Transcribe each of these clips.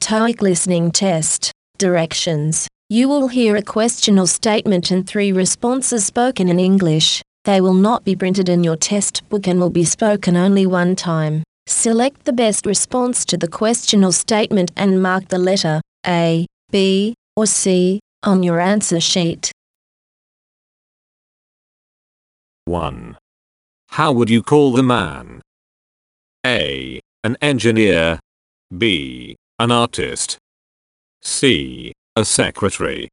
TOEIC listening test. Directions. You will hear a question or statement and 3 responses spoken in English. They will not be printed in your test book and will be spoken only one time. Select the best response to the question or statement and mark the letter A, B, or C on your answer sheet. 1. How would you call the man? A. An engineer. B. An artist. C. A secretary.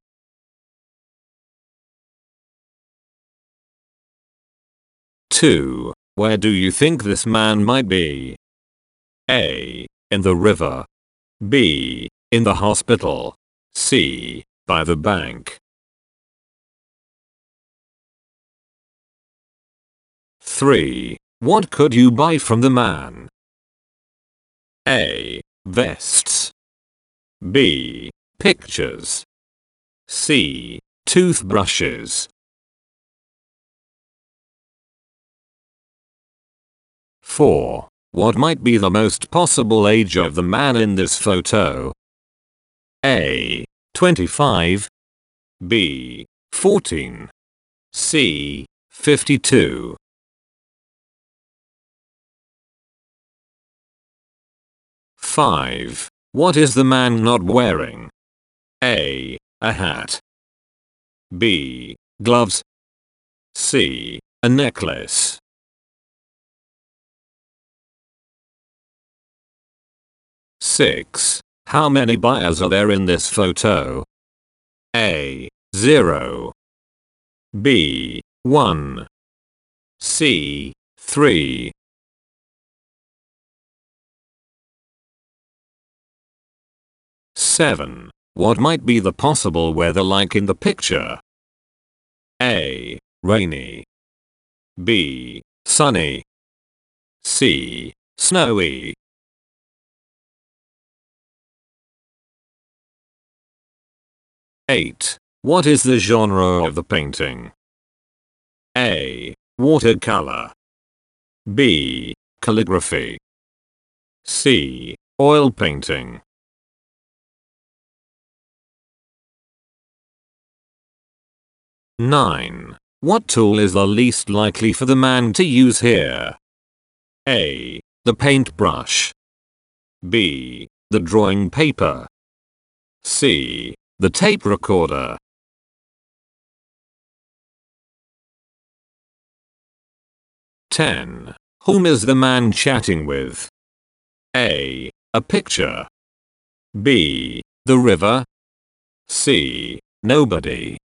2. Where do you think this man might be? A. In the river. B. In the hospital. C. By the bank. 3. What could you buy from the man? A. Vests. B. Pictures. C. Toothbrushes. 4. What might be the most possible age of the man in this photo? A. 25. B. 14. C. 52. 5. What is the man not wearing? A. A hat. B. Gloves. C. A necklace. 6. How many buyers are there in this photo? A. 0. B. 1. C. 3. 7. What might be the possible weather like in the picture? A. Rainy. B. Sunny. C. Snowy. 8. What is the genre of the painting? A. Watercolor. B. Calligraphy. C. Oil painting. 9. What tool is the least likely for the man to use here? A. The paintbrush. B. The drawing paper. C. The tape recorder. 10. Whom is the man chatting with? A. A picture. B. The river. C. Nobody.